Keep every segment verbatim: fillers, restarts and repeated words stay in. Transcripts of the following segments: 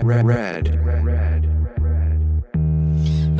red. Uh,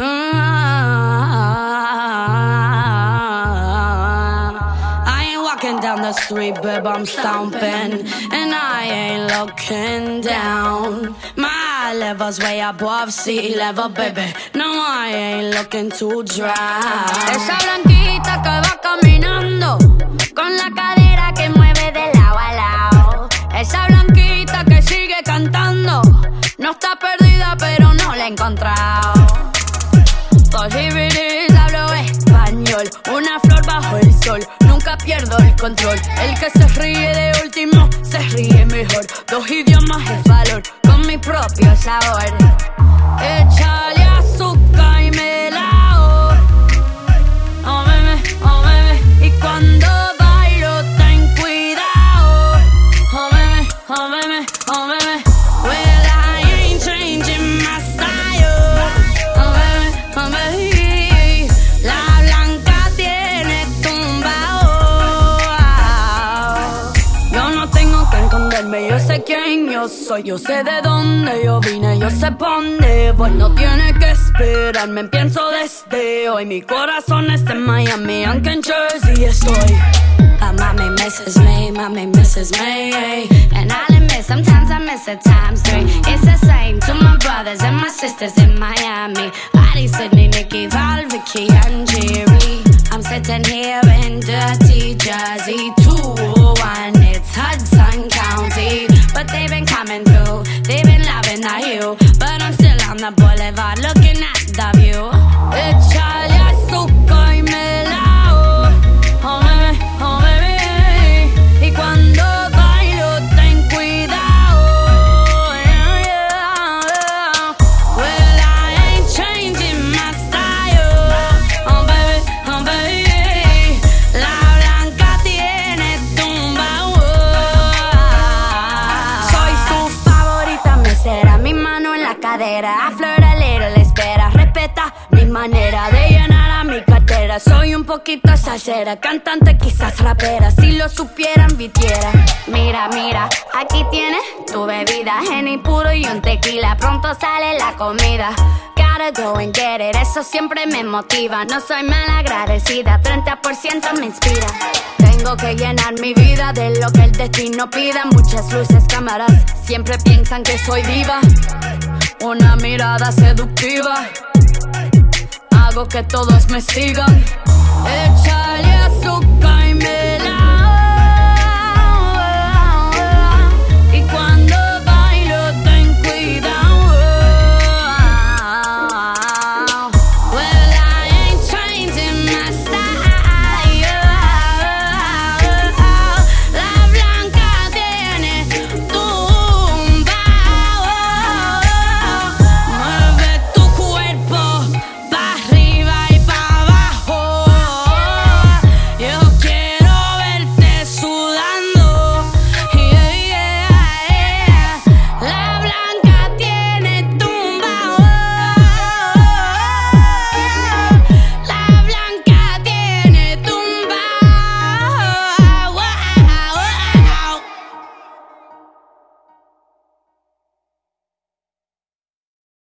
I ain't walking down the street, babe, I'm stomping, and I ain't looking down. My level's way above sea level, baby. No, I ain't looking to drown. Esa blanquita que va caminando, con la cadera que mueve de lado a lado. Esa blanquita que sigue cantando, no está perdida pero no la he encontrado. Cause here it is, hablo español, una flor bajo el sol, nunca pierdo el control. El que se ríe de último, se ríe mejor. Dos idiomas es valor, con mi propio sabor. Échale azúcar y melao. Oh bebé, oh bebé, y cuando bailo ten cuidado. Oh bebé, oh bebé, oh bebé. Well, I ain't changing my style. Oh bebé, oh bebé. La blanca tiene tumbao. Yo no tengo que esconderme, yo sé quién yo soy. Yo sé de dónde yo vine, yo sé pa' dónde voy. No tiene que esperarme, pienso desde hoy. Mi corazón está en Miami, aunque en Jersey estoy. But mommy misses me, mommy misses me. And I'll admit, sometimes I miss it times three. It's the same to my brothers and my sisters in Miami. Lottie, Sydney, Nikki, Val, Vicky, and Jerry. I'm sitting here in dirty Jersey, two oh one, it's Hudson County. But they've been coming through, they've been loving the hue. But I'm still on the boulevard looking at the view. Échale azúcar y melao. Oh bebé, oh bebé. Y cuando bailo ten cuidado. Yeah, yeah, yeah. Well, I ain't changing my style. Oh baby, oh baby. La blanca tiene tumbao. Soy su favorita mesera, mi mano en la cadera. Aflora little, espera, respeta mi manera de llenar a mi cartera. Soy un poquito salsera, cantante quizás rapera. Si lo supieran, vistiera. Mira, mira, aquí tienes tu bebida, Henny puro y un tequila. Pronto sale la comida. Gotta go and get it, eso siempre me motiva. No soy malagradecida, treinta por ciento me inspira. Tengo que llenar mi vida de lo que el destino pida. Muchas luces, cámaras, siempre piensan que soy diva. Una mirada seductiva, hago que todos me sigan. Echa